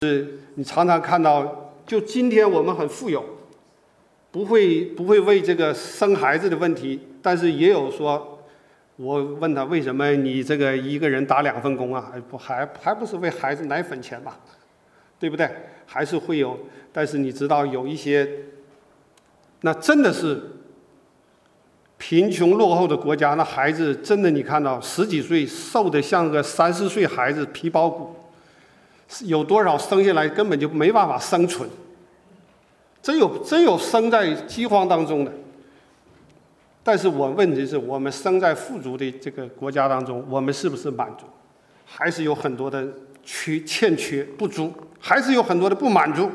你常常看到，就今天我们很富有，不会为这个生孩子的问题，但是也有说，我问他为什么你这个一个人打2份工啊？还不是为孩子奶粉钱嘛，对不对？还是会有，但是你知道有一些，那真的是贫穷落后的国家，那孩子真的你看到10几岁瘦得像个30岁孩子皮包骨。有多少生下来根本就没办法生存，真有生在饥荒当中的。但是问题是我们生在富足的这个国家当中，我们是不是满足？还是有很多的欠缺不足，还是有很多的不满足。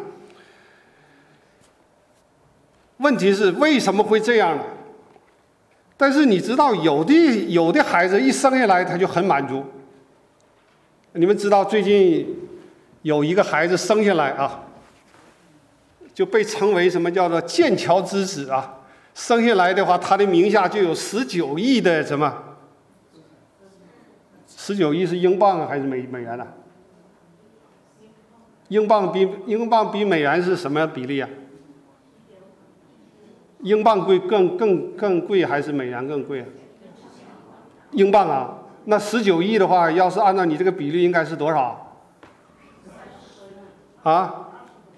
问题是为什么会这样呢？但是你知道有的孩子一生下来他就很满足。你们知道最近有一个孩子生下来啊，就被称为什么叫做剑桥之子啊。生下来的话，他的名下就有19亿的什么？19亿是英镑还是美元啊？英镑比美元是什么比例啊？英镑贵更贵还是美元更贵啊？英镑啊，那19亿的话，要是按照你这个比例，应该是多少？啊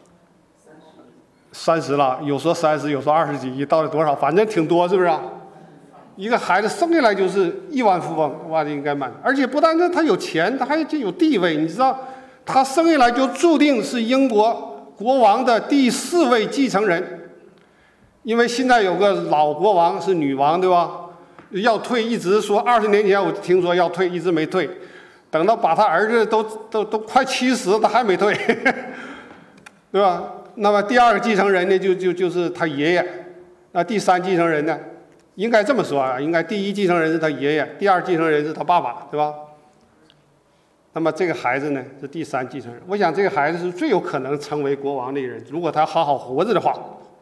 ，30了，有说30，有说20几亿，到底多少？反正挺多，是不是啊？一个孩子生下来就是亿万富翁，哇，应该满。而且不单是他有钱，他还有地位。你知道，他生下来就注定是英国国王的第4位继承人，因为现在有个老国王是女王，对吧？要退，一直说20年前我听说要退，一直没退。等到把他儿子都快70，他还没退，对吧？那么第2个继承人呢，就是他爷爷。那第3继承人呢，应该这么说啊，应该第1继承人是他爷爷，第2继承人是他爸爸，对吧？那么这个孩子呢是第3继承人。我想这个孩子是最有可能成为国王的人，如果他好好活着的话，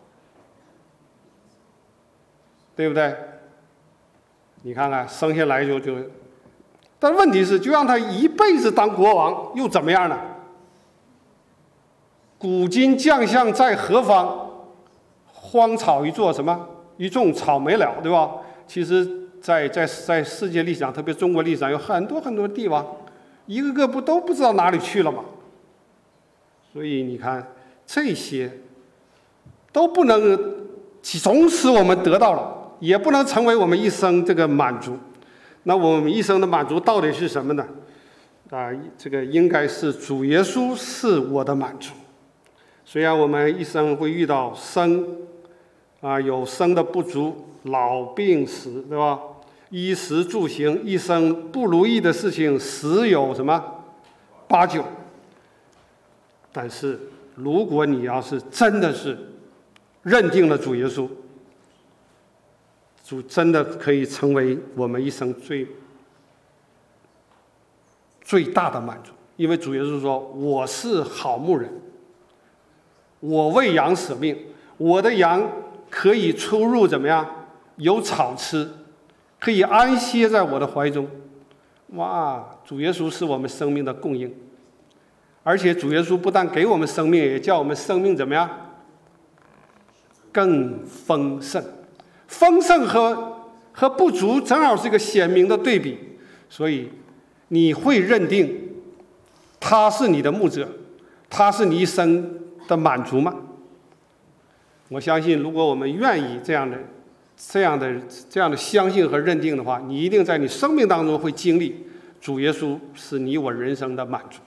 对不对？你看看生下来就。但问题是，就让他一辈子当国王，又怎么样呢？古今将相在何方？荒草一作什么？一种草没了，对吧？其实在世界历史上，特别中国历史上，有很多很多地方，一个个都不知道哪里去了嘛。所以你看，这些都不能从此我们得到了，也不能成为我们一生这个满足。那我们一生的满足到底是什么呢？这个应该是主耶稣是我的满足。虽然我们一生会遇到有生的不足，老病死，对吧？衣食住行，一生不如意的事情十有什么8、9。但是如果你要是真的是认定了主耶稣，主真的可以成为我们一生最大的满足。因为主耶稣说，我是好牧人，我为羊舍命，我的羊可以出入怎么样？有草吃，可以安歇在我的怀中。哇，主耶稣是我们生命的供应。而且主耶稣不但给我们生命，也叫我们生命怎么样？更丰盛。丰盛和不足正好是一个鲜明的对比。所以你会认定他是你的牧者，他是你一生的满足吗？我相信如果我们愿意这样的相信和认定的话，你一定在你生命当中会经历主耶稣是你我人生的满足。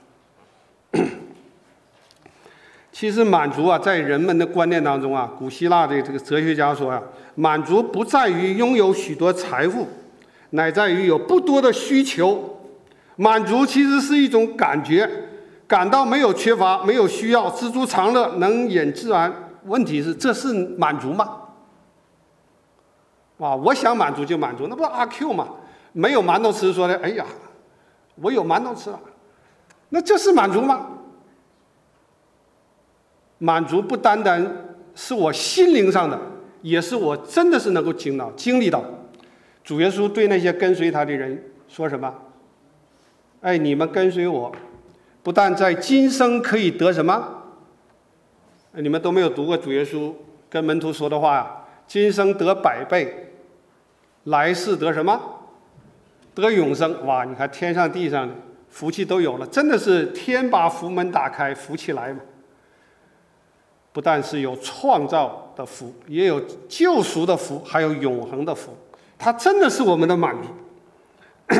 其实满足啊，在人们的观念当中啊，古希腊的这个哲学家说啊，满足不在于拥有许多财富，乃在于有不多的需求。满足其实是一种感觉，感到没有缺乏，没有需要，知足常乐，能忍自安。问题是，这是满足吗？我想满足就满足，那不是阿 Q 吗？没有馒头吃，说的，哎呀，我有馒头吃了，那这是满足吗？满足不单单是我心灵上的，也是我真的是能够经历到。主耶稣对那些跟随他的人说什么？哎，你们跟随我， 不但在今生可以得什么？你们都没有读过主耶稣跟门徒说的话呀，今生得100倍，来世得什么？得永生。哇，你看天上地上的福气都有了，真的是天把福门打开，福气来嘛。不但是有创造的福，也有救赎的福，还有永恒的福，它真的是我们的满足。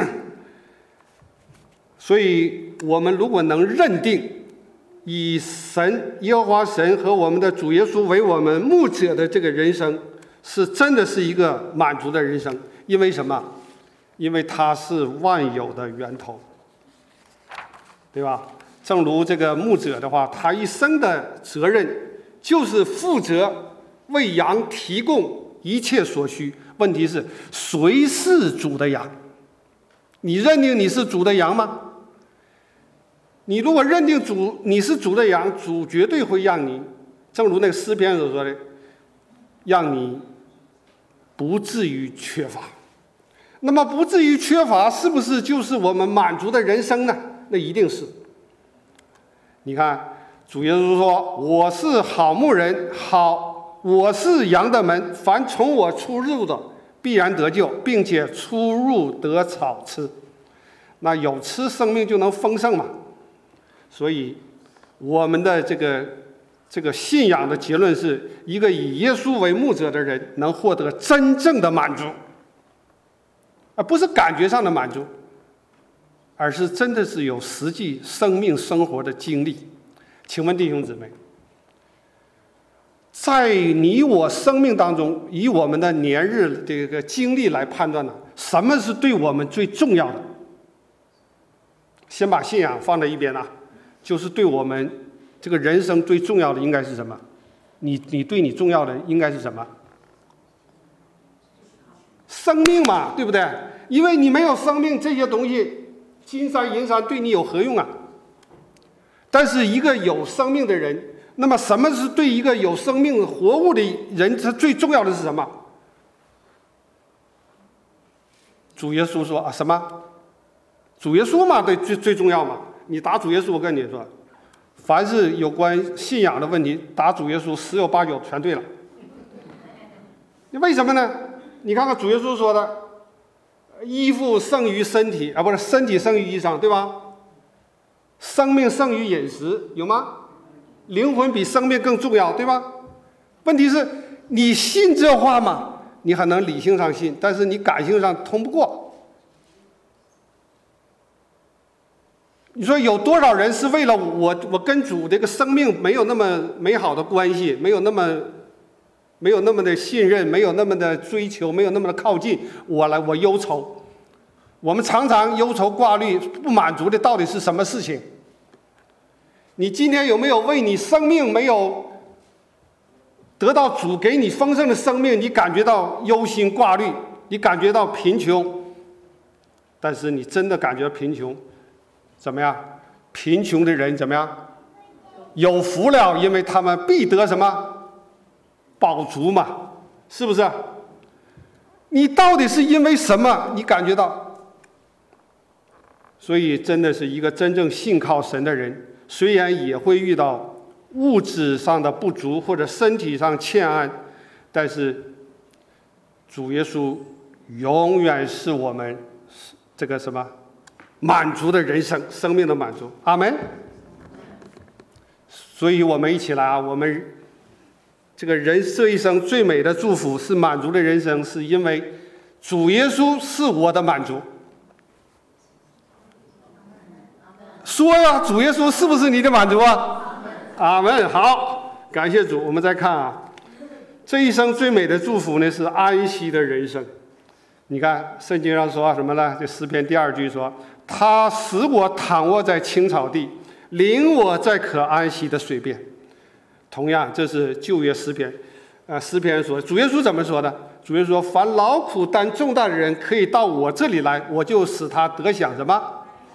所以我们如果能认定以神耶和华神和我们的主耶稣为我们牧者的这个人生，是真的是一个满足的人生。因为什么？因为它是万有的源头，对吧？正如这个牧者的话，他一生的责任就是负责为羊提供一切所需。问题是谁是主的羊？你认定你是主的羊吗？你如果认定你是主的羊，主绝对会让你，正如那个诗篇所说的，让你不至于缺乏。那么不至于缺乏，是不是就是我们满足的人生呢？那一定是。你看主耶稣说，我是好牧人，我是羊的门，凡从我出入的必然得救，并且出入得草吃。那有吃生命就能丰盛嘛。所以我们的这个信仰的结论是，一个以耶稣为牧者的人能获得真正的满足，而不是感觉上的满足，而是真的是有实际生命生活的经历。请问弟兄姊妹，在你我生命当中，以我们的年日这个经历来判断呢，什么是对我们最重要的？先把信仰放在一边啊，就是对我们这个人生最重要的应该是什么？你对你重要的应该是什么？生命嘛，对不对？因为你没有生命，这些东西金山银山对你有何用啊？但是一个有生命的人，那么什么是对一个有生命活物的人他最重要的是什么？主耶稣说啊，什么？主耶稣嘛，对，最重要嘛。你打主耶稣，我跟你说，凡是有关信仰的问题，打主耶稣10有8九全对了。为什么呢？你看看主耶稣说的，衣服胜于身体啊，不是身体胜于衣裳，对吧？生命胜于饮食，有吗？灵魂比生命更重要，对吧？问题是你信这话吗？你还能理性上信，但是你感性上通不过。你说有多少人是为了我跟主这个生命没有那么美好的关系，没有那么的信任，没有那么的追求，没有那么的靠近，我忧愁。我们常常忧愁挂虑，不满足的到底是什么事情？你今天有没有为你生命没有得到主给你丰盛的生命，你感觉到忧心挂虑，你感觉到贫穷？但是你真的感觉贫穷，怎么样？贫穷的人怎么样？有福了，因为他们必得什么？饱足嘛，是不是？你到底是因为什么？你感觉到？所以真的是一个真正信靠神的人，虽然也会遇到物质上的不足或者身体上欠安，但是主耶稣永远是我们这个什么满足的人生，生命的满足。阿们。所以我们一起来啊，我们这个人这一生最美的祝福是满足的人生，是因为主耶稣是我的满足。说呀，主耶稣是不是你的满足啊？阿们。好，感谢主。我们再看啊，这一生最美的祝福呢是安息的人生。你看圣经上说什么呢？这诗篇第2句说，他使我躺卧在青草地，领我在可安息的水边。同样，这是旧约诗篇，诗篇说，主耶稣怎么说的？主耶稣说，凡劳苦担重担的人可以到我这里来，我就使他得享什么？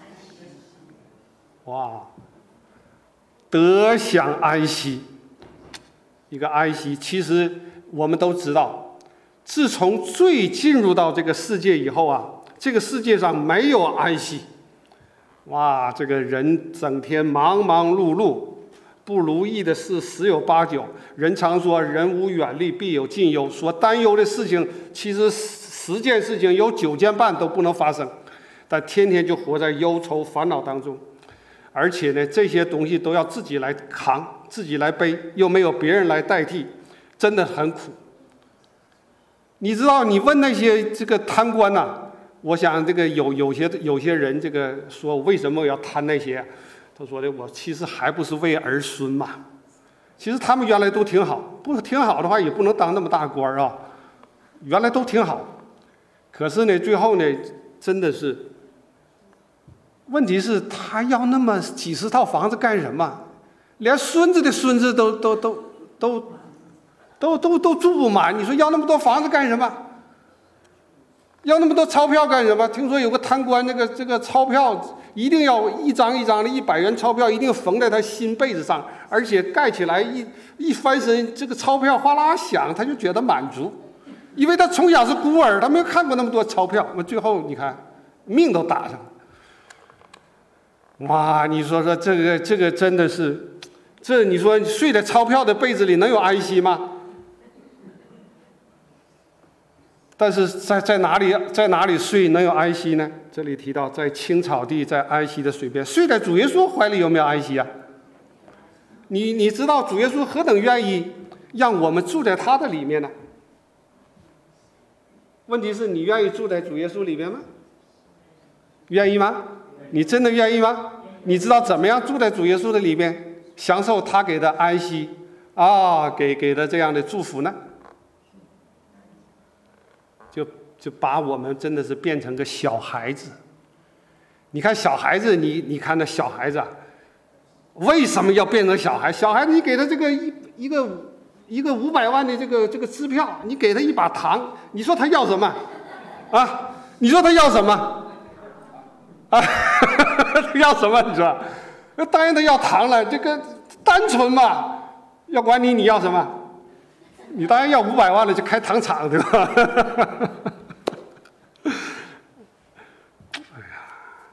哇，得享安息。一个安息，其实我们都知道，自从罪进入到这个世界以后啊，这个世界上没有安息。 哇，这个人整天忙忙碌碌，不如意的事十有八九。人常说人无远虑，必有近忧。所担忧的事情，其实10件事情有9件半都不能发生，但天天就活在忧愁烦恼当中。而且呢，这些东西都要自己来扛，自己来背，又没有别人来代替，真的很苦。你知道，你问那些这个贪官呐，我想这个有些人这个说为什么要贪那些？他说的我其实还不是为儿孙嘛。其实他们原来都挺好，不挺好的话也不能当那么大官啊。原来都挺好，可是呢，最后呢，真的是。问题是，他要那么几10套房子干什么？连孙子的孙子都住不满。你说要那么多房子干什么？要那么多钞票干什么？听说有个贪官，这个钞票一定要一张一张的100元钞票，一定缝在他新被子上，而且盖起来一翻身，这个钞票哗啦响，他就觉得满足，因为他从小是孤儿，他没有看过那么多钞票。最后你看，命都打上了。哇，你说这个真的是，你说睡在钞票的被子里能有安息吗？但是在哪里睡能有安息呢？这里提到在青草地，在安息的水边，睡在主耶稣怀里有没有安息啊？你知道主耶稣何等愿意让我们住在他的里面呢？问题是你愿意住在主耶稣里面吗？愿意吗？你真的愿意吗？你知道怎么样住在主耶稣的里面，享受他给的安息啊，给的这样的祝福呢？就把我们真的是变成个小孩子。你看小孩子，你看那小孩子啊，为什么要变成小孩？小孩子你给他这个一个500万的这个支票，你给他一把糖，你说他要什么？啊？你说他要什么？啊，要什么？你说，那当然他要糖了。这个单纯嘛，要管你要什么？你当然要500万了，就开糖厂，对吧？哎呀，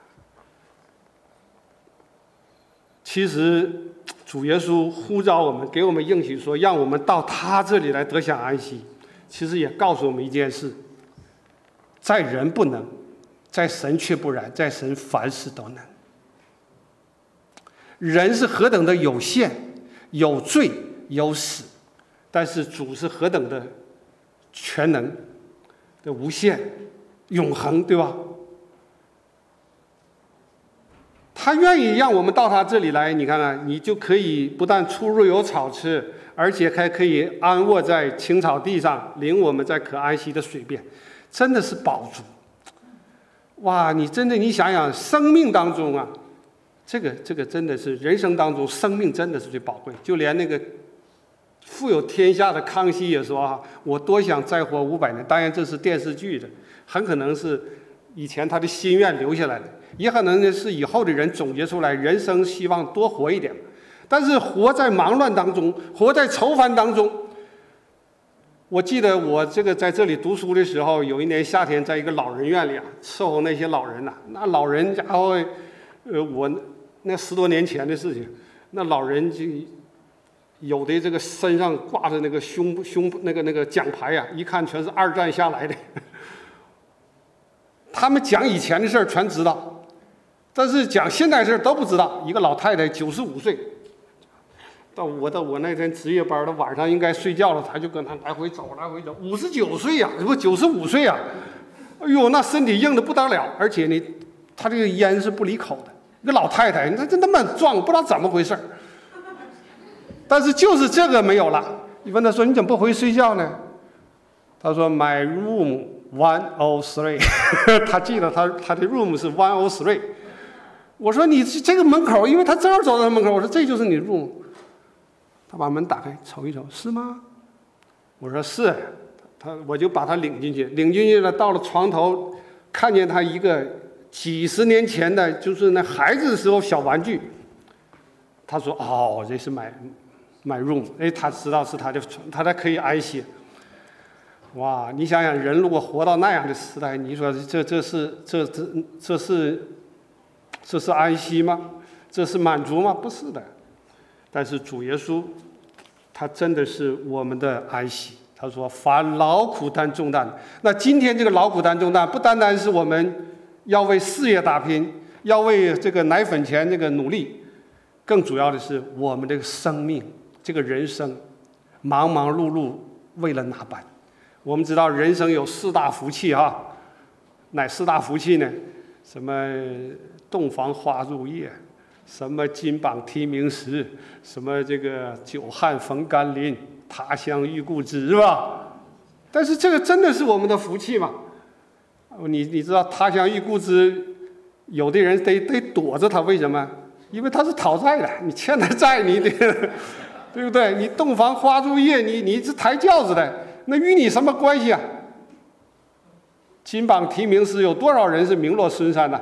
其实主耶稣呼召我们，给我们应许说，让我们到他这里来得享安息。其实也告诉我们一件事：在人不能。在神却不然，在神凡事都能。人是何等的有限、有罪、有死，但是主是何等的全能的无限、永恒，对吧？他愿意让我们到他这里来，你看看，你就可以不但出入有草吃，而且还可以安卧在青草地上，领我们在可安息的水边，真的是饱足。哇，你想想，生命当中啊，这个真的是人生当中，生命真的是最宝贵。就连那个富有天下的康熙也说啊，我多想再活500年。当然这是电视剧的，很可能是以前他的心愿留下来的，也可能是以后的人总结出来，人生希望多活一点。但是活在忙乱当中，活在愁烦当中。我记得我在这里读书的时候，有一年夏天，在一个老人院里啊，伺候那些老人呐。那老人家伙，我那10多年前的事情，那老人就有的这个身上挂着那个胸那个奖牌呀，一看全是2战下来的。他们讲以前的事儿全知道，但是讲现在事儿都不知道。一个老太太95岁。到我那天值夜班的晚上应该睡觉了，他就跟他来回走，59岁呀，不95岁呀，哎呦，那身体硬的不得了，而且呢，他这个烟是不离口的。一个老太太，她就那么壮，不知道怎么回事。但是就是这个没有了。你问他说你怎么不回去睡觉呢？他说 My room 103，他记得他的 room 是103。我说你这个门口，因为他正好走到门口，我说这就是你的 room。他把门打开，瞅一瞅，是吗？我说是。我就把他领进去了。到了床头，看见他一个几十年前的，就是那孩子的时候小玩具。他说：“哦，这是买 room。”哎，他知道是他的床，他才可以安息。哇，你想想，人如果活到那样的时代，你说这是这是安息吗？这是满足吗？不是的。但是主耶稣他真的是我们的安息。他说凡劳苦担重担的。那今天这个劳苦担重担不单单是我们要为事业打拼，要为这个奶粉钱这个努力，更主要的是我们这个生命，这个人生忙忙碌碌为了哪般？我们知道人生有4大福气啊，哪4大福气呢？什么洞房花烛夜，什么金榜题名时，什么这个久旱逢甘霖，他乡遇故知，是吧？但是这个真的是我们的福气吗？你知道他乡遇故知，有的人得躲着他，为什么？因为他是讨债的，你欠他债，你得对不对？你洞房花烛夜，你是抬轿子的，那与你什么关系啊？金榜题名时，有多少人是名落孙山呢？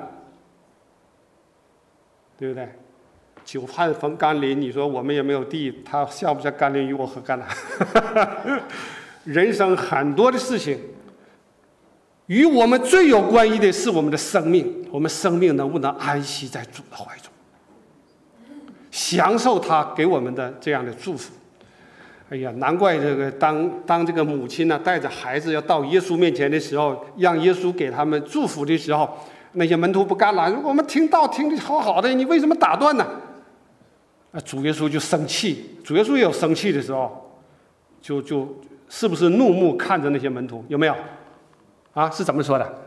对不对？久旱逢甘霖，你说我们也没有地，他像不像甘霖与我何干呢？人生很多的事情，与我们最有关系的是我们的生命，我们生命能不能安息在主的怀中，享受他给我们的这样的祝福。哎呀，难怪这个当这个母亲呢带着孩子要到耶稣面前的时候，让耶稣给他们祝福的时候，那些门徒不干了，我们听道听得好好的，你为什么打断呢？主耶稣就生气，主耶稣也有生气的时候，就是不是怒目看着那些门徒，有没有？啊，是怎么说的？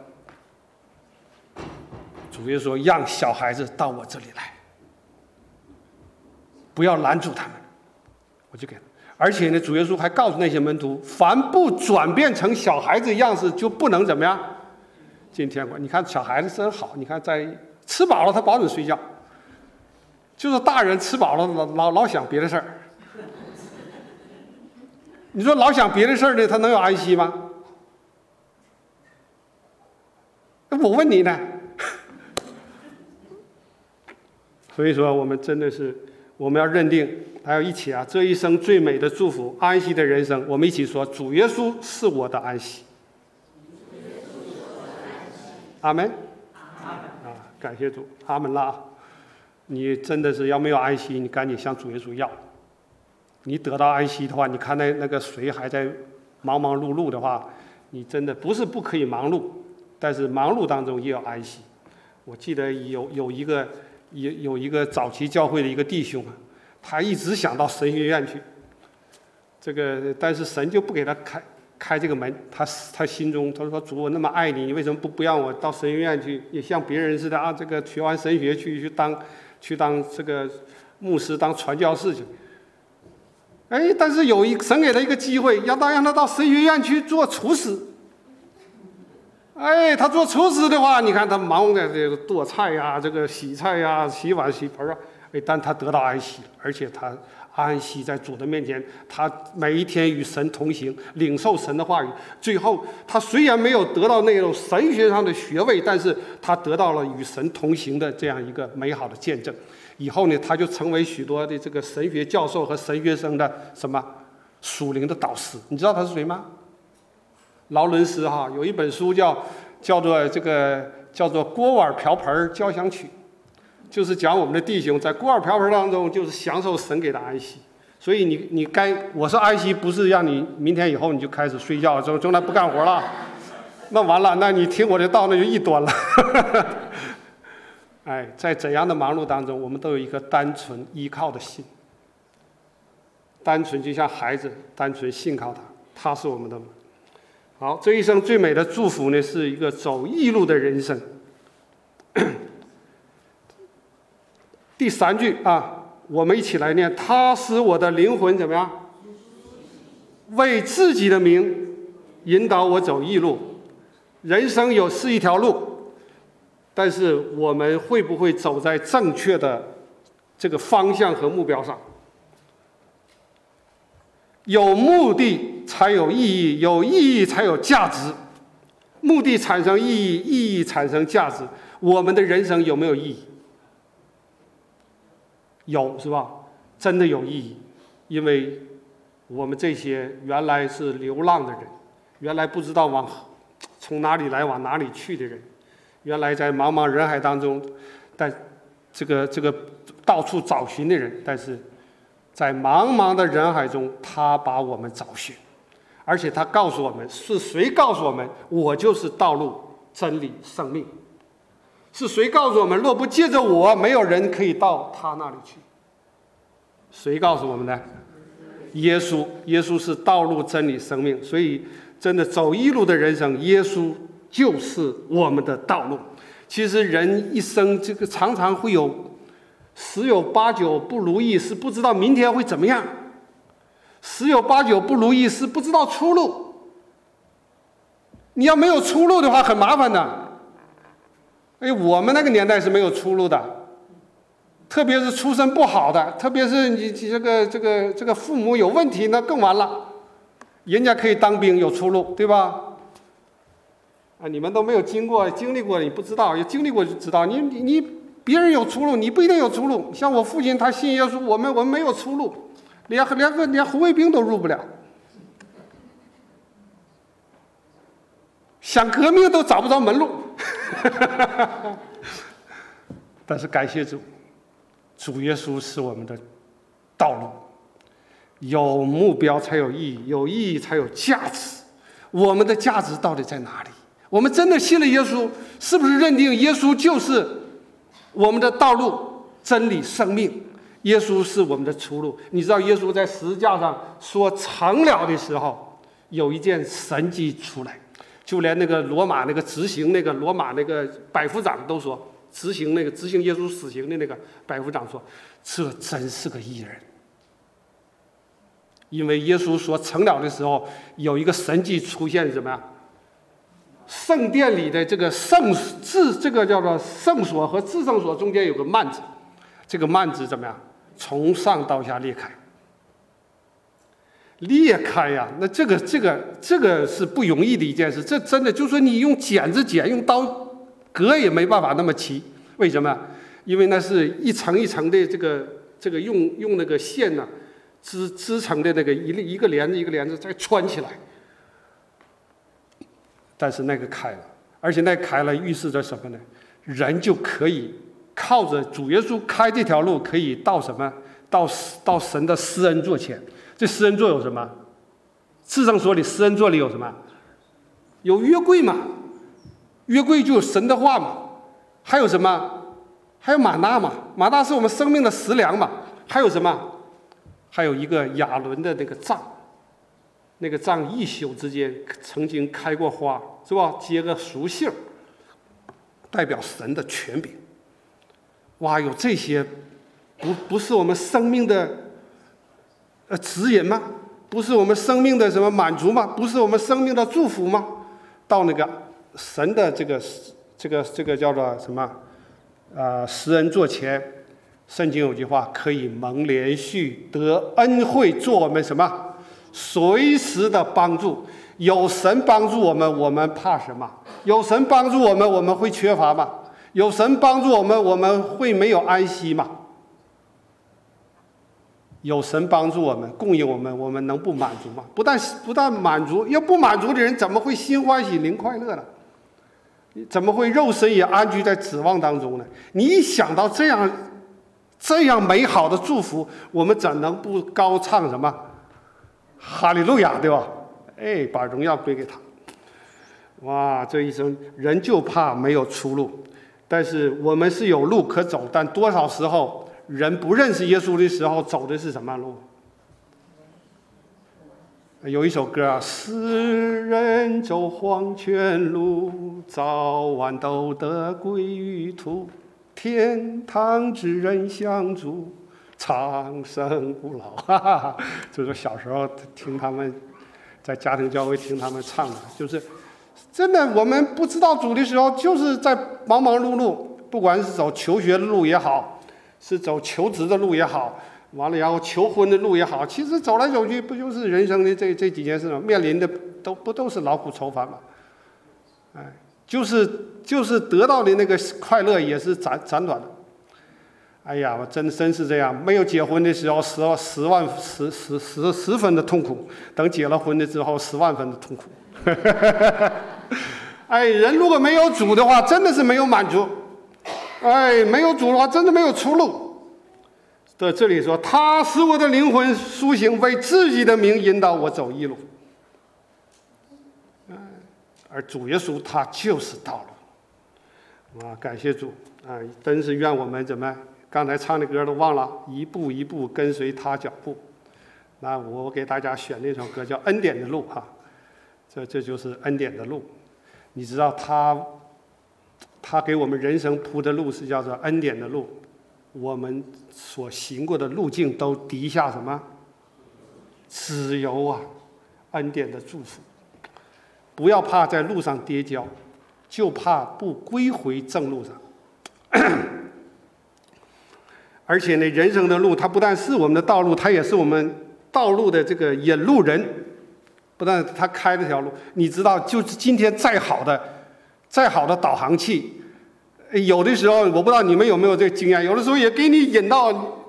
主耶稣说：“让小孩子到我这里来，不要拦住他们，我就给他。”而且呢，主耶稣还告诉那些门徒：“凡不转变成小孩子样式，就不能怎么样进天国。”你看小孩子真好，你看在吃饱了他保准睡觉，就是大人吃饱了老想别的事儿。你说老想别的事儿呢，他能有安息吗？我问你呢。所以说，我们真的是，我们要认定，还要一起啊，这一生最美的祝福，安息的人生，我们一起说：主耶稣是我的安息。阿门。感谢主，阿门啦！你真的是要没有安息，你赶紧向主耶稣要。你得到安息的话，你看那个水还在忙忙碌碌的话，你真的不是不可以忙碌，但是忙碌当中也有安息。我记得有一个早期教会的一个弟兄啊，他一直想到神学院去，但是神就不给他开这个门。他心中他说：“主，我那么爱你，你为什么不让我到神学院去，也像别人似的啊？这个学完神学去当这个牧师，当传教士去。”哎，但是神给他一个机会，让他到神学院去做厨师。哎，他做厨师的话，你看他忙着这个剁菜呀、这个洗菜呀、洗碗洗盆啊。哎，但他得到安息，而且他安息在主的面前，他每一天与神同行，领受神的话语。最后，他虽然没有得到那种神学上的学位，但是他得到了与神同行的这样一个美好的见证。以后呢，他就成为许多的这个神学教授和神学生的什么属灵的导师。你知道他是谁吗？劳伦斯哈，有一本书叫做锅碗瓢盆交响曲，就是讲我们的弟兄在锅碗瓢盆当中就是享受神给的安息。所以我说安息不是让你明天以后你就开始睡觉，从来不干活了，那完了，那你听我的道那就异端了。哎，在怎样的忙碌当中，我们都有一颗单纯依靠的心，单纯就像孩子，单纯信靠他，他是我们的。好，这一生最美的祝福呢，是一个走义路的人生。第3句啊，我们一起来念：他使我的灵魂怎么样？为自己的名引导我走义路。人生是一条路，但是我们会不会走在正确的这个方向和目标上？有目的才有意义，有意义才有价值。目的产生意义，意义产生价值。我们的人生有没有意义？有，是吧？真的有意义，因为我们这些原来是流浪的人，原来不知道从哪里来往哪里去的人，原来在茫茫人海当中， 但这个到处找寻的人，但是在茫茫的人海中，他把我们找寻，而且他告诉我们，是谁告诉我们，我就是道路、真理、生命？是谁告诉我们，若不借着我，没有人可以到他那里去？谁告诉我们的？耶稣，耶稣是道路、真理、生命。所以，真的走一路的人生，耶稣就是我们的道路。其实人一生这个常常会有十有八九不如意，是不知道明天会怎么样；十有八九不如意，是不知道出路。你要没有出路的话，很麻烦的。我们那个年代是没有出路的，特别是出身不好的，特别是你这个父母有问题，那更完了。人家可以当兵有出路，对吧？你们都没有经历过，你不知道；有经历过就知道。你别人有出路，你不一定有出路。像我父亲，他信耶稣，我们没有出路，连红卫兵都入不了，想革命都找不着门路。但是感谢主，主耶稣是我们的道路。有目标才有意义，有意义才有价值。我们的价值到底在哪里？我们真的信了耶稣，是不是认定耶稣就是我们的道路、真理、生命？耶稣是我们的出路。你知道耶稣在十字架上说成了的时候，有一件神迹出来，就连那个罗马那个执行那个罗马那个百夫长都说，执行耶稣死刑的那个百夫长说，这真是个义人。因为耶稣说成了的时候，有一个神迹出现，什么呀？圣殿里的这个这个叫做圣所和至圣所中间有个幔子，这个幔子怎么样？从上到下裂开。裂开呀，那这个是不容易的一件事。这真的就是说，你用剪子剪，用刀割也没办法那么齐。为什么？因为那是一层一层的这个用那个线呢。织成的那个一个帘子一个帘子再穿起来，但是那个开了，而且那开了预示着什么呢？人就可以靠着主耶稣开这条路，可以到什么？到神的施恩座前。这施恩座有什么？至圣所里施恩座里有什么？有约柜嘛？约柜就有神的话嘛？还有什么？还有玛纳嘛？玛纳是我们生命的食粮嘛？还有什么？还有一个亚伦的那个杖，那个杖一宿之间曾经开过花，是吧？结个熟杏，代表神的权柄。哇，有这些，不是我们生命的指引吗？不是我们生命的什么满足吗？不是我们生命的祝福吗？到那个神的这个叫做什么？施恩座前。圣经有句话，可以蒙连续得恩惠，做我们什么随时的帮助。有神帮助我们，我们怕什么？有神帮助我们，我们会缺乏吗？有神帮助我们，我们会没有安息吗？有神帮助我们，供应我们，我们能不满足吗？不但满足，要不满足的人怎么会心欢喜灵快乐呢？怎么会肉身也安居在指望当中呢？你一想到这样美好的祝福，我们怎能不高唱什么哈利路亚，对吧？把荣耀归给他。哇，这一生人就怕没有出路，但是我们是有路可走，但多少时候人不认识耶稣的时候，走的是什么路？有一首歌啊，世人走黄泉路，早晚都得归于土。天堂之人相助，长生不老。哈哈，这是小时候听他们在家庭教会听他们唱的，就是真的。我们不知道主的时候，就是在忙忙碌碌，不管是走求学的路也好，是走求职的路也好，完了然后求婚的路也好，其实走来走去，不就是人生的这几件事吗？面临的都是劳苦愁烦嘛。就是得到的那个快乐也是暂短的。哎呀，我真是这样。没有结婚的时候十分的痛苦，等结了婚的之后10万分的痛苦。人如果没有主的话，真的是没有满足。 没有主的话，真的没有出路。这里说，他使我的灵魂苏醒，为自己的名引导我走义路。而主耶稣他就是道路。感谢主啊！真是愿我们怎么刚才唱的歌都忘了，一步一步跟随他脚步。那我给大家选那首歌叫《恩典的路》哈，这就是恩典的路。你知道他给我们人生铺的路是叫做恩典的路，我们所行过的路径都滴下什么？只有啊，恩典的祝福。不要怕在路上跌跤，就怕不归回正路上。而且呢，人生的路它不但是我们的道路，它也是我们道路的这个引路人。不但他开了条路，你知道，就是今天再好的导航器，有的时候我不知道你们有没有这个经验，有的时候也给你引到，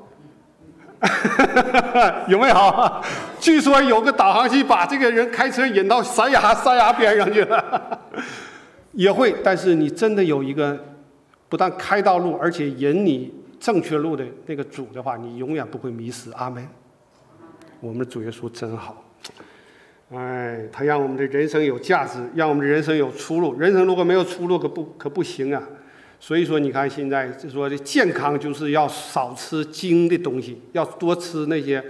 有没有？据说有个导航器把这个人开车引到山崖边上去了，也会。但是你真的有一个不但开道路，而且引你正确路的那个主的话，你永远不会迷失。阿们。我们的主耶稣真好。他让我们的人生有价值，让我们的人生有出路。人生如果没有出路，可不行啊。所以说，你看现在就说健康就是要少吃精的东西，要多吃那些，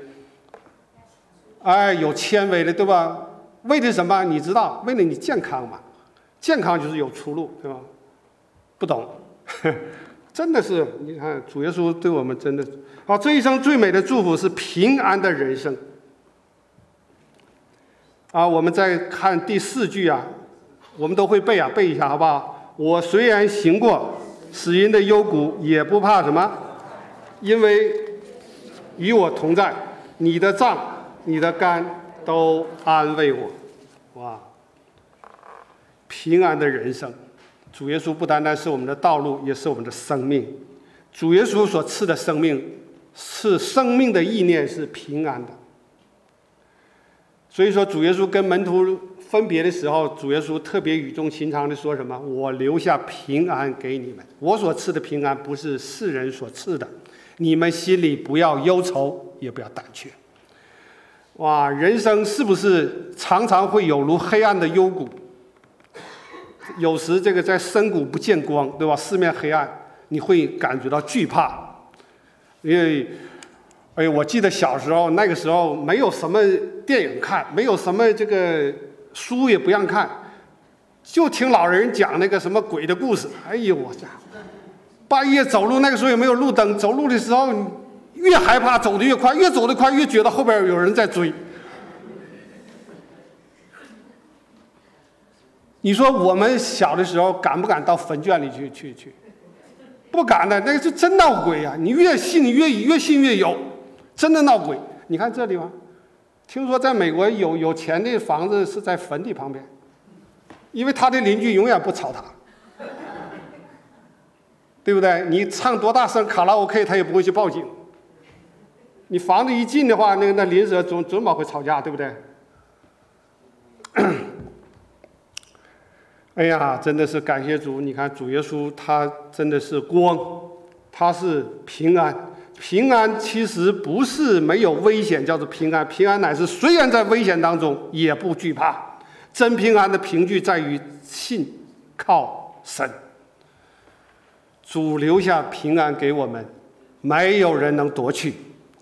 有纤维的，对吧？为了什么？你知道，为了你健康嘛。健康就是有出路，对吧？不懂，真的是，你看主耶稣对我们真的好。这一生最美的祝福是平安的人生。我们再看第4句啊，我们都会背背一下好不好？我虽然行过死荫的幽谷，也不怕什么，因为与我同在，你的杖你的竿都安慰我。哇，平安的人生，主耶稣不单单是我们的道路，也是我们的生命。主耶稣所赐的生命是生命的意念，是平安的。所以说，主耶稣跟门徒分别的时候，主耶稣特别语重心长的说什么？我留下平安给你们，我所赐的平安不是世人所赐的，你们心里不要忧愁，也不要胆怯。哇，人生是不是常常会有如黑暗的幽谷？有时这个在深谷不见光，对吧？四面黑暗，你会感觉到惧怕。因为我记得小时候，那个时候没有什么电影看，没有什么这个书也不让看，就听老人讲那个什么鬼的故事。哎呦我家，半夜走路，那个时候也没有路灯，走路的时候越害怕，走得越快，越走得快越觉得后边有人在追。你说我们小的时候敢不敢到坟圈里去？不敢的，那个是真闹鬼啊！你越信越信越有。真的闹鬼！你看这地方，听说在美国有钱的房子是在坟地旁边，因为他的邻居永远不吵他，对不对？你唱多大声卡拉 OK， 他也不会去报警。你房子一进的话，那邻舍准保会吵架，对不对？哎呀，真的是感谢主！你看主耶稣，他真的是光，他是平安。平安其实不是没有危险叫做平安，平安乃是虽然在危险当中也不惧怕。真平安的凭据在于信靠神。主留下平安给我们，没有人能夺去。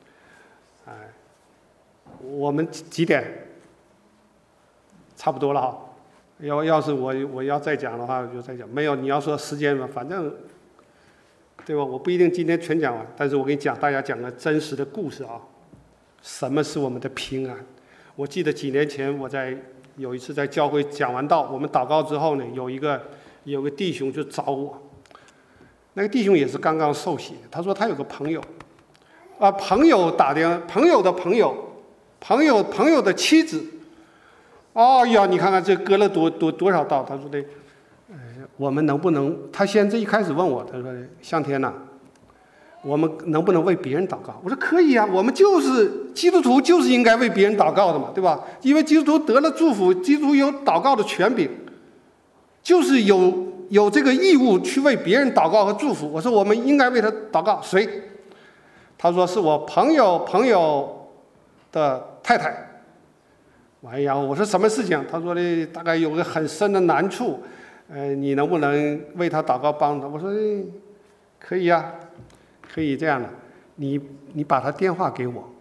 我们几点？差不多了哈。要是我要再讲的话，我就再讲。没有，你要说时间嘛，反正。对吧？我不一定今天全讲完，但是我给你讲，大家讲个真实的故事啊。什么是我们的平安？我记得几年前有一次在教会讲完道，我们祷告之后呢，有个弟兄就找我。那个弟兄也是刚刚受洗，他说他有个朋友，朋友打电话，朋友的朋友的妻子，哦呀，你看看这隔了多少道？他说的。我们能不能？他先一开始问我，他说：“向天呐，我们能不能为别人祷告？”我说：“可以啊，我们就是基督徒，就是应该为别人祷告的嘛，对吧？因为基督徒得了祝福，基督徒有祷告的权柄，就是有有这个义务去为别人祷告和祝福。我说我们应该为他祷告，谁？他说是我朋友的太太。哎呀，我说什么事情？他说的大概有个很深的难处，你能不能为他祷告帮他？我说可以呀，可以这样的，你把他电话给我，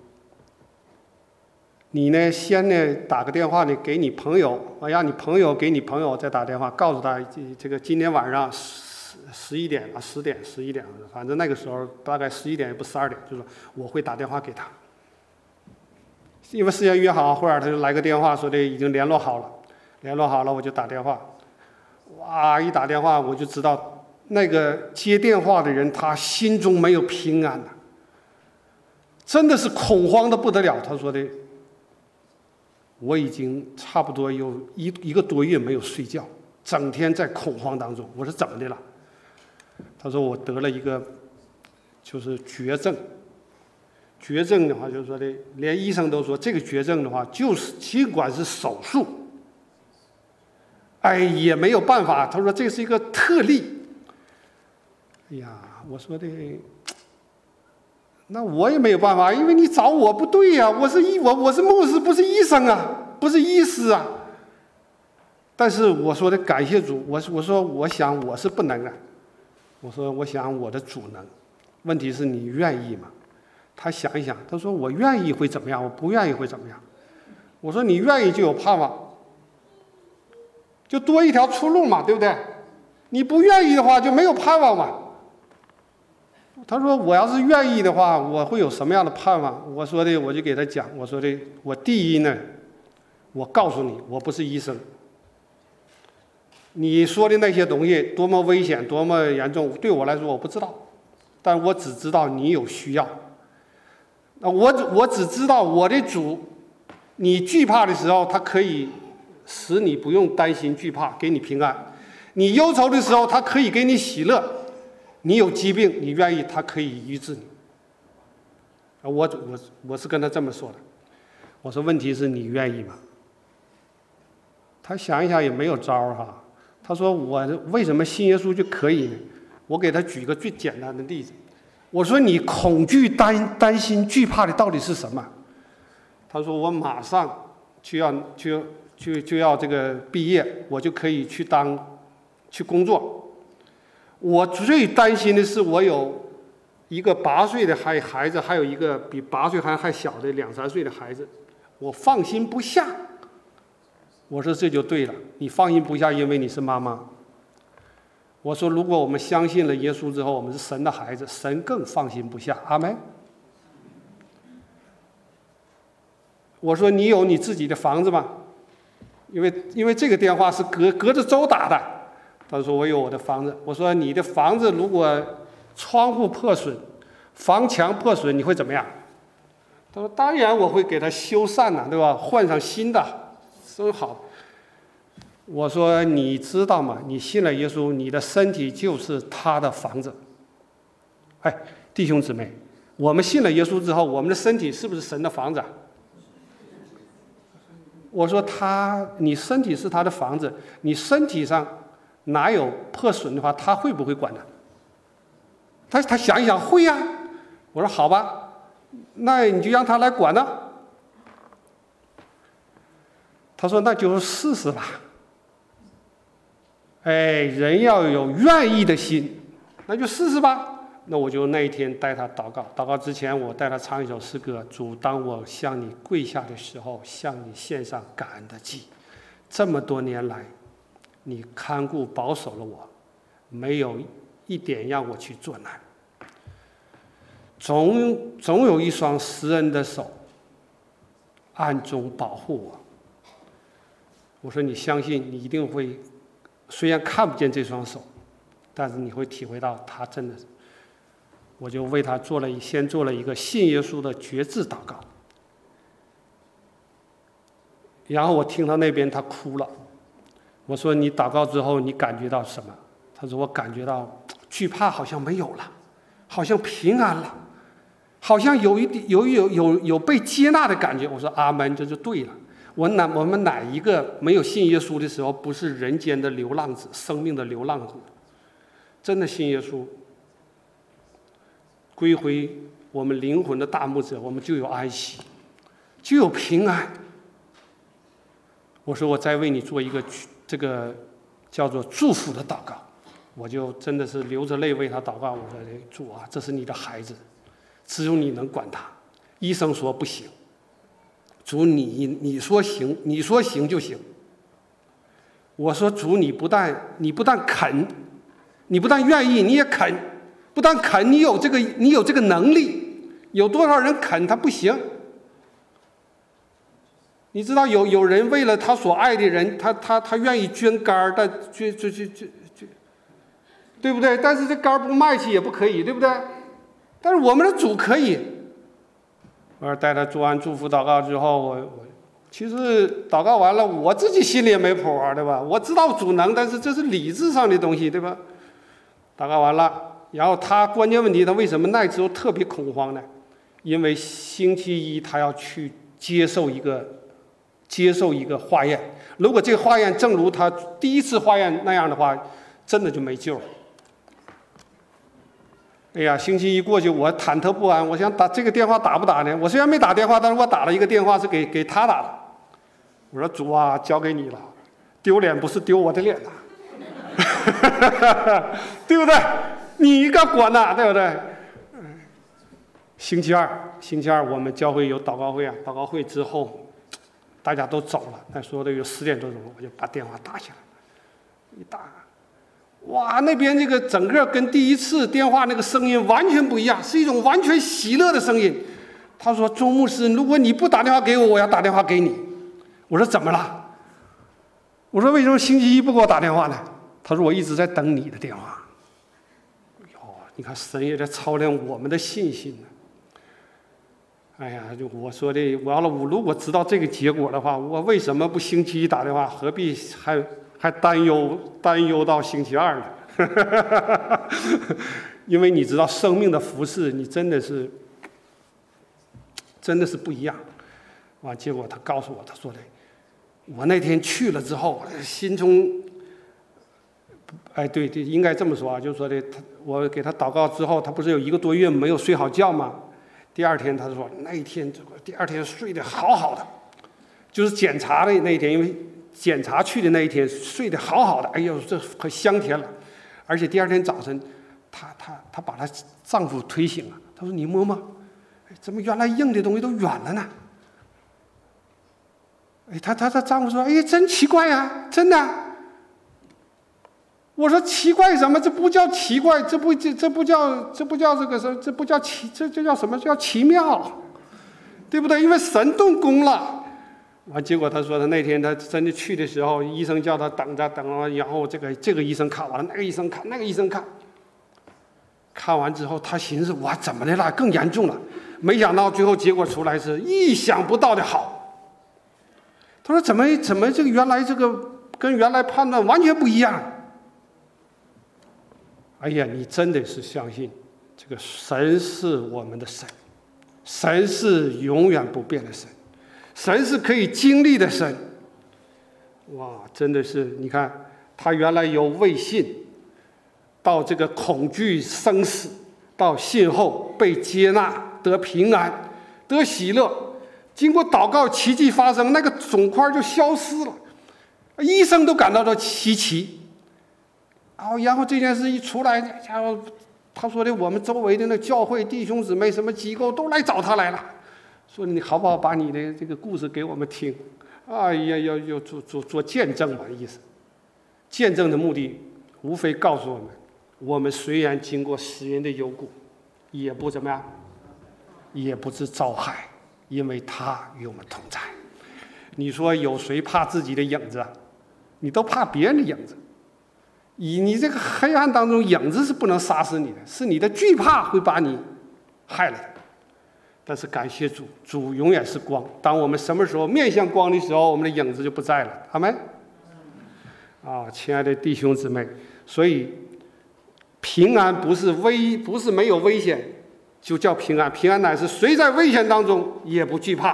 你呢先呢打个电话呢给你朋友，让你朋友给你朋友再打电话，告诉他这个今天晚上11点啊10点11点，反正那个时候大概11点也不12点，就是我会打电话给他。因为事先约好，后来他就来个电话说的已经联络好了，我就打电话。哇，一打电话我就知道那个接电话的人他心中没有平安了，真的是恐慌的不得了。他说的我已经差不多有一个多月没有睡觉，整天在恐慌当中。我说怎么的了？他说我得了一个就是绝症。绝症的话，就是说的，连医生都说这个绝症的话，就是尽管是手术，也没有办法。他说这是一个特例。哎呀，我说的，那我也没有办法，因为你找我不对呀，我是牧师，不是医生啊，不是医师啊。但是我说的感谢主，我说我想我是不能啊，我说我想我的主能，问题是你愿意吗？他想一想，他说我愿意会怎么样，我不愿意会怎么样。我说你愿意就有盼望，就多一条出路嘛，对不对？你不愿意的话就没有盼望嘛。他说我要是愿意的话，我会有什么样的盼望？我说的我就给他讲，我说的我第一呢，我告诉你我不是医生，你说的那些东西多么危险多么严重，对我来说我不知道，但我只知道你有需要。我只知道我的主，你惧怕的时候他可以使你不用担心惧怕，给你平安；你忧愁的时候他可以给你喜乐；你有疾病你愿意他可以医治你。我是跟他这么说的。我说问题是你愿意吗？他想一想也没有招哈。他说我为什么信耶稣就可以呢？我给他举一个最简单的例子。我说你恐惧担心惧怕的到底是什么？他说我马上就要这个毕业，我就可以去工作。我最担心的是我有一个8岁的孩子，还有一个比8岁还小的2、3岁的孩子，我放心不下。我说这就对了，你放心不下，因为你是妈妈。我说如果我们相信了耶稣之后，我们是神的孩子，神更放心不下。阿们。我说你有你自己的房子吗？因为这个电话是隔着州打的。他说我有我的房子。我说你的房子如果窗户破损、房墙破损，你会怎么样？他说当然我会给他修缮了，对吧？换上新的，真好。我说你知道吗？你信了耶稣，你的身体就是他的房子。弟兄姊妹，我们信了耶稣之后，我们的身体是不是神的房子？我说你身体是他的房子，你身体上哪有破损的话，他会不会管呢？他想一想会呀。我说好吧，那你就让他来管呢。他说那就试试吧。人要有愿意的心，那就试试吧。那我就那一天带他祷告，祷告之前我带他唱一首诗歌：主，当我向你跪下的时候，向你献上感恩的祭。这么多年来，你看顾保守了我，没有一点让我去作难。总有一双施恩的手暗中保护我。我说你相信，你一定会，虽然看不见这双手，但是你会体会到他真的。我就为他先做了一个信耶稣的决志祷告。然后我听到那边他哭了。我说你祷告之后你感觉到什么？他说我感觉到惧怕好像没有了，好像平安了，好像有被接纳的感觉。我说阿门，这就对了。 我们哪一个没有信耶稣的时候，不是人间的流浪子，生命的流浪子？真的信耶稣，归回我们灵魂的大牧者，我们就有安息，就有平安。我说我再为你做一个这个叫做祝福的祷告，我就真的是流着泪为他祷告。我说主啊，这是你的孩子，只有你能管他。医生说不行，主你说行，你说行就行。我说主，你不但肯，你不但愿意，你也肯，不但肯，你有这个能力。有多少人肯他不行？你知道有人为了他所爱的人，他愿意捐肝，但对不对？但是这肝不卖去也不可以，对不对？但是我们的主可以。我带他做完祝福祷告之后，我其实祷告完了，我自己心里也没谱啊，对吧？我知道主能，但是这是理智上的东西，对吧？祷告完了，然后他关键问题，他为什么那时候特别恐慌呢？因为星期一他要去接受一个化验，如果这个化验正如他第一次化验那样的话，真的就没救了。哎呀，星期一过去，我忐忑不安，我想打这个电话打不打呢？我虽然没打电话，但是我打了一个电话是给他打的。我说主啊，交给你了，丢脸不是丢我的脸呐，对不对？你应该管呐，对不对？星期二我们教会有祷告会啊，祷告会之后大家都走了，那说的有10点多钟，我就把电话打起来，一打。哇，那边这个整个跟第一次电话那个声音完全不一样，是一种完全喜乐的声音。他说：“钟牧师，如果你不打电话给我，我要打电话给你。”我说：“怎么了？”我说：“为什么星期一不给我打电话呢？”他说：“我一直在等你的电话。”哟，你看神也在操练我们的信心呢。哎呀，就我说的，我如果知道这个结果的话，我为什么不星期一打电话？何必还担忧到星期二呢？因为你知道生命的服事，你真的是不一样。完，结果他告诉我，他说的，我那天去了之后，心中，对，应该这么说啊，就是说的，我给他祷告之后，他不是有1个多月没有睡好觉吗？第二天他说，第二天睡得好好的，就是检查的那一天，因为检查去的那一天睡得好好的，哎呦，这可香甜了。而且第二天早晨，她把她丈夫推醒了，她说：“你摸摸，怎么原来硬的东西都软了呢？”她丈夫说：“哎，真奇怪呀，真的。”我说：“奇怪什么？这不叫奇怪，这不叫这个什么？这不叫这叫什么？叫奇妙，对不对？因为神动工了。”完，结果他说他那天他真的去的时候，医生叫他等了，然后这个医生看完了，那个医生看，那个医生看完之后，他寻思哇，怎么的了？更严重了。没想到最后结果出来是意想不到的好。他说怎么这个原来这个跟原来判断完全不一样？哎呀，你真的是相信这个神是我们的神，神是永远不变的神。神是可以经历的神，哇，真的是，你看他原来由未信到这个恐惧生死，到信后被接纳，得平安，得喜乐，经过祷告奇迹发生，那个肿块就消失了，医生都感到到稀奇。然后这件事一出来，然后他说的我们周围的那教会弟兄姊妹什么机构都来找他来了。说你好不好把你的这个故事给我们听？哎呀，要做见证嘛，意思。见证的目的无非告诉我们虽然经过死人的幽谷，也不怎么样，也不致遭害，因为他与我们同在。你说有谁怕自己的影子？你都怕别人的影子。你这个黑暗当中，影子是不能杀死你的，是你的惧怕会把你害了的。但是感谢主，主永远是光。当我们什么时候面向光的时候，我们的影子就不在了。阿们。亲爱的弟兄姊妹，所以平安不是没有危险就叫平安，平安乃是谁在危险当中也不惧怕。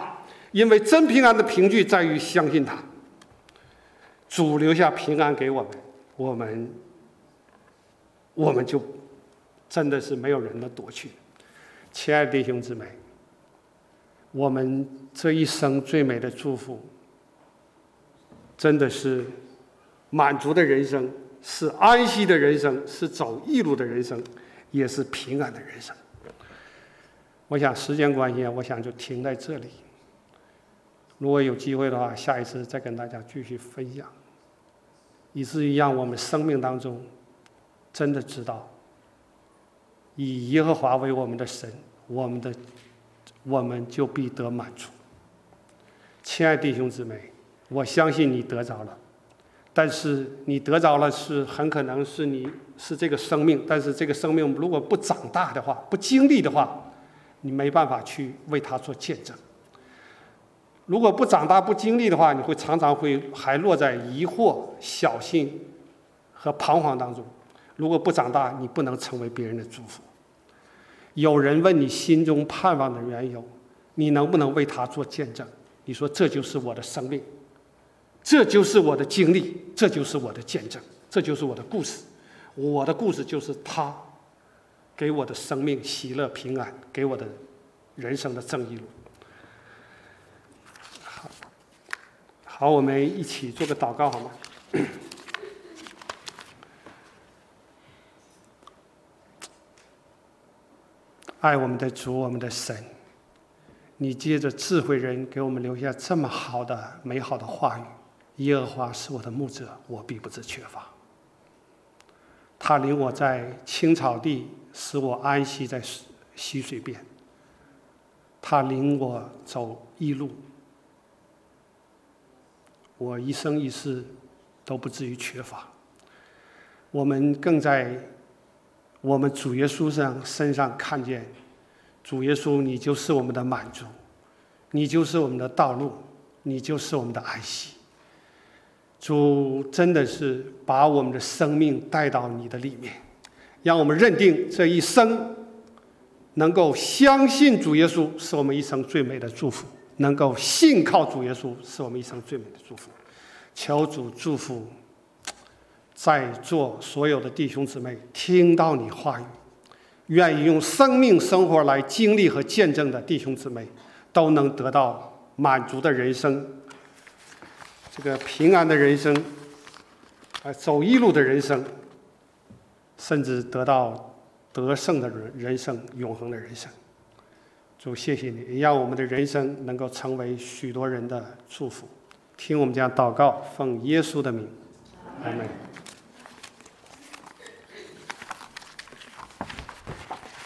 因为真平安的凭据在于相信他。主留下平安给我们，我们就真的是没有人能夺去。亲爱的弟兄姊妹，我们这一生最美的祝福，真的是满足的人生，是安息的人生，是走义路的人生，也是平安的人生。我想时间关系，我想就停在这里。如果有机会的话，下一次再跟大家继续分享，以至于让我们生命当中真的知道，以耶和华为我们的神，我们就必得满足。亲爱的弟兄姊妹，我相信你得着了，但是你得着了是很可能是你是这个生命，但是这个生命如果不长大的话，不经历的话，你没办法去为他做见证。如果不长大不经历的话，你会常常还落在疑惑、小信和彷徨当中。如果不长大，你不能成为别人的祝福。有人问你心中盼望的缘由，你能不能为他做见证？你说这就是我的生命，这就是我的经历，这就是我的见证，这就是我的故事。我的故事就是他给我的生命喜乐平安，给我的人生的正义路。好，我们一起做个祷告好吗？爱我们的主，我们的神，你借着智慧人给我们留下这么好的美好的话语。耶和华是我的牧者，我必不致缺乏。他领我在青草地，使我安息在溪水边。他领我走义路，我一生一世都不至于缺乏。我们更在我们主耶稣身上看见，主耶稣，你就是我们的满足，你就是我们的道路，你就是我们的安息。主真的是把我们的生命带到你的里面，让我们认定这一生能够相信主耶稣是我们一生最美的祝福，能够信靠主耶稣是我们一生最美的祝福。求主祝福在座所有的弟兄姊妹，听到你话语，愿意用生命生活来经历和见证的弟兄姊妹，都能得到满足的人生，这个平安的人生，走义路的人生，甚至得到得胜的人生，永恒的人生。主，谢谢你，让我们的人生能够成为许多人的祝福。听我们这样祷告，奉耶稣的名，阿们。